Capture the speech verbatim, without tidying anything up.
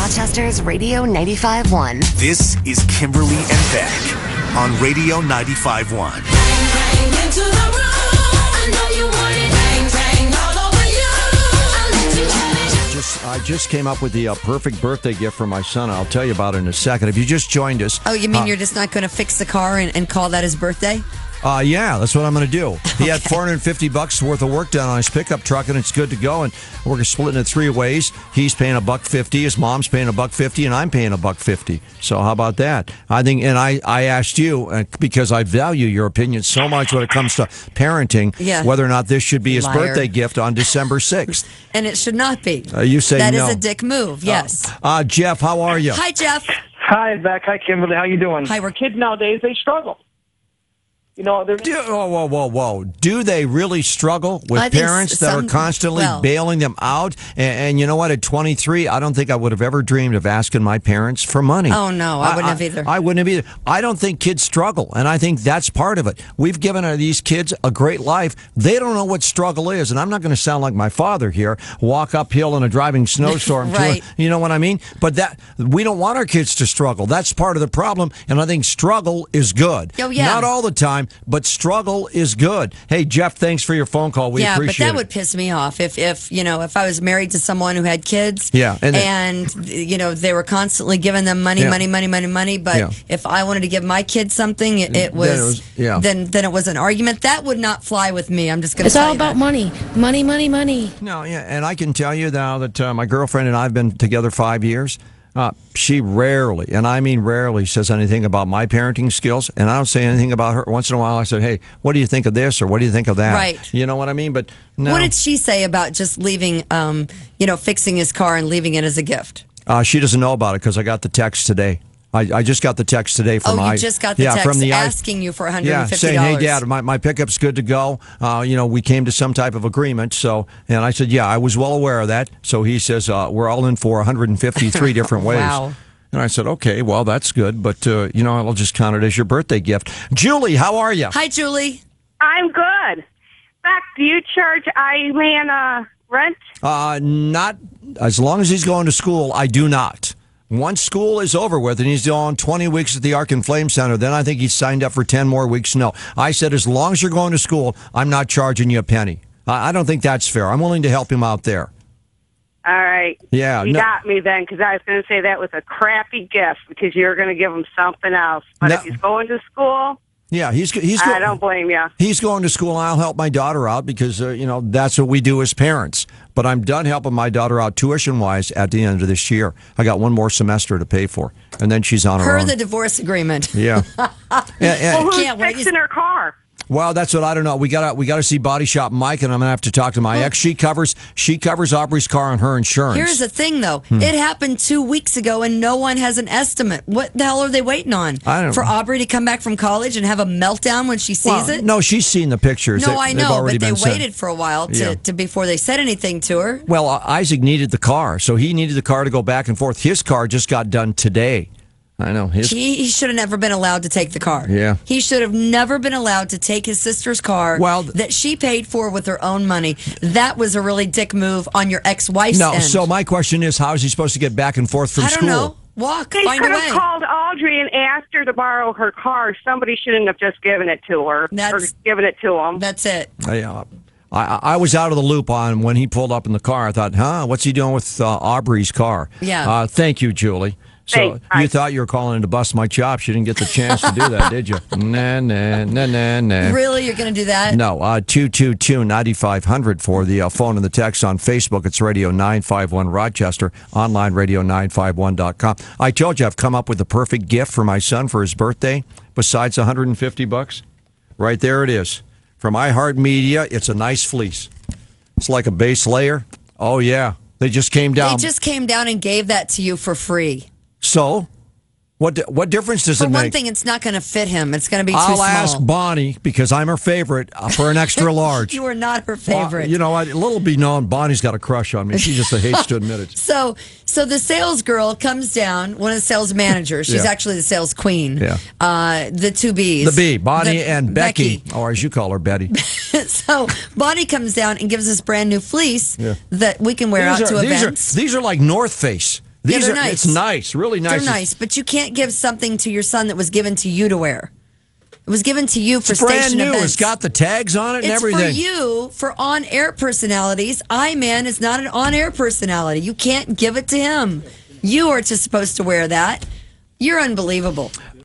Rochester's Radio ninety-five point one. This is Kimberly and Beck on Radio ninety-five point one. Bang, bang into the room. I know you want it. Bang, bang all over you. I'll let you have it. Just, I just came up with the uh, perfect birthday gift for my son. I'll tell you about it in a second. If you just joined us. Oh, you mean uh, you're just not going to fix the car and, and call that his birthday? Uh, yeah, that's what I'm going to do. He okay. had four hundred fifty bucks worth of work done on his pickup truck, and it's good to go. And we're splitting it three ways. He's paying a buck fifty, his mom's paying a buck fifty, and I'm paying a buck fifty. So how about that? I think, and I, I asked you uh, because I value your opinion so much when it comes to parenting, yeah. whether or not this should be his Liar. birthday gift on December sixth. And it should not be. Uh, you say that no. is a dick move. Yes. Uh, uh, Jeff, how are you? Hi, Jeff. Hi, Beck. Hi, Kimberly. How you doing? Hi, we're kids nowadays. They struggle. You know, they're Do, whoa, whoa, whoa, whoa. Do they really struggle with I think parents that some- are constantly well- bailing them out? And, and you know what? At twenty-three, I don't think I would have ever dreamed of asking my parents for money. Oh, no, I wouldn't have either. I wouldn't have either. I don't think kids struggle, and I think that's part of it. We've given uh, these kids a great life. They don't know what struggle is, and I'm not going to sound like my father here, walk uphill in a driving snowstorm. Right. To, you know what I mean? But that we don't want our kids to struggle. That's part of the problem, and I think struggle is good. Oh, yeah. Not all the time, but struggle is good. Hey, Jeff, thanks for your phone call. We yeah, but appreciate that it. would piss me off if, if you know, if I was married to someone who had kids. Yeah, and and, then- you know, they were constantly giving them money, Yeah. money, money, money, money. But Yeah. if I wanted to give my kids something, it, it was, Then it was- yeah. then then it was an argument that would not fly with me. I'm just going to. It's all about money, money, money, money. No, yeah, and I can tell you now that uh, my girlfriend and I have been together five years. Uh, she rarely, and I mean rarely, says anything about my parenting skills, and I don't say anything about her. Once in a while, I said, "Hey, what do you think of this?" or "What do you think of that?" Right. You know what I mean? But no. What did she say about just leaving, um, you know, fixing his car and leaving it as a gift? Uh, she doesn't know about it because I got the text today. I, I just got the text today from Oh, I. you just got the yeah, text from the asking you for one hundred Yeah, fifty dollars. saying, "Hey, Dad, my, my pickup's good to go." Uh, you know, we came to some type of agreement. So, and I said, "Yeah, I was well aware of that." So he says, uh, "We're all in for one hundred fifty-three different ways." Wow. And I said, "Okay, well, that's good, but uh, you know, I'll just count it as your birthday gift." Julie, how are you? Hi, Julie. I'm good. Beck, do you charge I-Man uh, rent? Uh, not as long as he's going to school. I do not. Once school is over with and he's on twenty weeks at the Arc and Flame Center, then I think he's signed up for ten more weeks. No, I said as long as you're going to school, I'm not charging you a penny. I, I don't think that's fair. I'm willing to help him out there. All right. Yeah, You no- got me then, because I was going to say that was a crappy gift because you're going to give him something else. But No. if he's going to school, Yeah, he's he's. I don't blame you. He's going to school, and I'll help my daughter out because uh, you know that's what we do as parents. But I'm done helping my daughter out tuition wise at the end of this year. I got one more semester to pay for, and then she's on her Per own. the divorce agreement. Yeah. yeah, yeah. Well, who's Can't wait. fixing her car? Well, that's what I don't know. We got to we got to see Body Shop Mike, and I'm gonna have to talk to my ex. She covers she covers Aubrey's car on her insurance. Here's the thing, though. Hmm. It happened two weeks ago, and no one has an estimate. What the hell are they waiting on? I don't For know. Aubrey to come back from college and have a meltdown when she sees Well, it? No, she's seen the pictures. No, They- I they've know, already but they been sent. waited for a while to, Yeah. to before they said anything to her. Well, uh, Isaac needed the car, so he needed the car to go back and forth. His car just got done today. I know. His, He, he should have never been allowed to take the car. Yeah. He should have never been allowed to take his sister's car Well, that she paid for with her own money. That was a really dick move on your ex-wife's no, end. so my question is, how is he supposed to get back and forth from I don't school? know. Walk. They Find a could way. have called Audrey and asked her to borrow her car. Somebody shouldn't have just given it to her That's- or given it to him. That's it. I, uh, I, I was out of the loop on when he pulled up in the car. I thought, huh, what's he doing with uh, Aubrey's car? Yeah. Uh, thank you, Julie. So Thanks. you Bye. thought you were calling in to bust my chops. You didn't get the chance to do that, did you? Nah, nah, nah, nah, nah. Really? You're going to do that? No, uh, two two two, nine five hundred for the uh, phone and the text on Facebook. It's Radio nine five one Rochester, online radio nine five one dot com. I told you I've come up with the perfect gift for my son for his birthday, besides one hundred fifty bucks. Right there it is. From iHeartMedia, it's a nice fleece. It's like a base layer. Oh, yeah. They just came They down. just came down and gave that to you for free. So, what di- what difference does For it one make? thing, it's not going to fit him. It's going to be too I'll small. ask Bonnie, because I'm her favorite, uh, for an extra large. You are not her Well, favorite. you know, I, little be known, Bonnie's got a crush on me. She just hates to admit it. So, so the sales girl comes down, one of the sales managers. She's Yeah. actually the sales queen. Yeah. Uh, the two B's. The B, Bonnie The- and Becky, or as you call her, Betty. So Bonnie comes down and gives us brand new fleece Yeah. that we can wear These out are, to these, are, events. these are like North Face. These they're are nice. It's nice, really nice. They're nice, but you can't give something to your son that was given to you to wear. It was given to you for It's brand station new. events. It's got the tags on it and It's everything. for you, for on-air personalities. I-Man is not an on-air personality. You can't give it to him. You are just supposed to wear that. You're unbelievable.